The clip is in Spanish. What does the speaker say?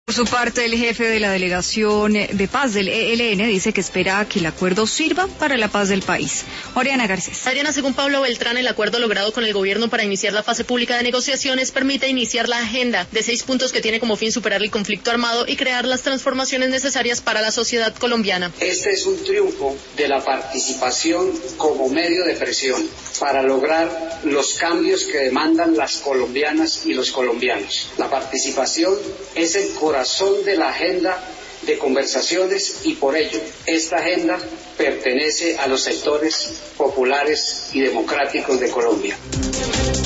Por su parte, el jefe de la delegación de paz del ELN dice que espera que el acuerdo sirva para la paz del país. Oriana Garcés. Adriana, según Pablo Beltrán, el acuerdo logrado con el gobierno para iniciar la fase pública de negociaciones permite iniciar la agenda de 6 puntos que tiene como fin superar el conflicto armado y crear las transformaciones necesarias para la sociedad colombiana. Este es un triunfo de la participación como medio de presión para lograr los cambios que demandan las colombianas y los colombianos. La participación es el corazón de la agenda de conversaciones y por ello esta agenda pertenece a los sectores populares y democráticos de Colombia.